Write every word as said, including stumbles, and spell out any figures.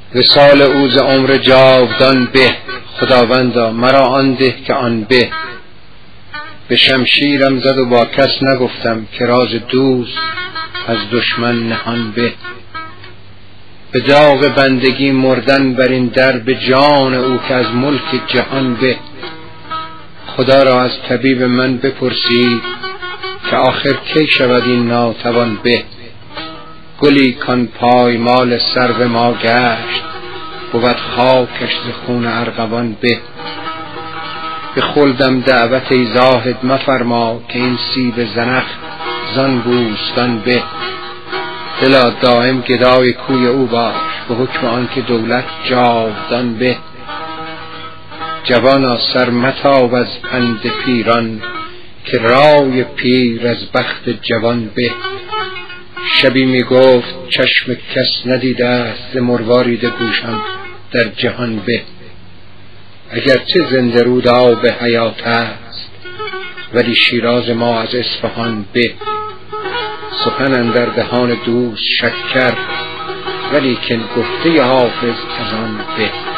وصال او ز عمر جاودان به، خداوندا مرا آن ده که آن به. به شمشیرم زد و با کس نگفتم، که راز دوست از دشمن نهان به. به داغ بندگی مردن بر این در، به جان او که از ملک جهان به. خدا را از طبیب من بپرسید، که آخر کی شود این ناتوان به. گلی کان پایمال سرو ما گشت، بود خاکش ز خون ارغوان به. به خلدم دعوت ای زاهد مفرما، که این سیب زنخ زان بوستان به. دلا دایم گدای کوی او باش، به حکم آن که دولت جاودان به. جوانا سر متاب از پند پیران، که رای پیر از بخت جوان به. شبی می گفت چشم کس ندیده است، ز مروارید گوشم در جهان به. اگرچه زنده رود آب حیات است، ولی شیراز ما از اصفهان به. سخن اندر دهان دوست شکر، ولیکن گفته حافظ از آن به.